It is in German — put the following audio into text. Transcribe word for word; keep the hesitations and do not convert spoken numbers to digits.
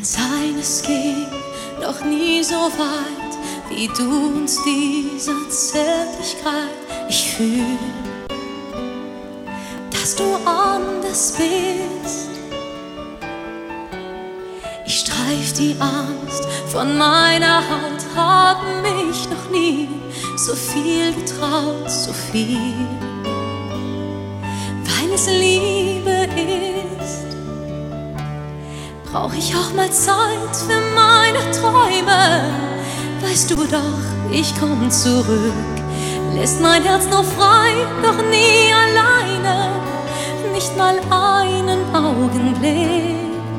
Kann sein, es ging noch nie so weit wie du und diese Zärtlichkeit. Ich fühl, dass du anders bist. Ich streif die Angst von meiner Haut, hab mich noch nie so viel getraut, so viel, weil es Liebe ist. Brauch ich auch mal Zeit für meine Träume. Weißt du doch, ich komm zurück. Lässt mein Herz noch frei, doch nie alleine. Nicht mal einen Augenblick.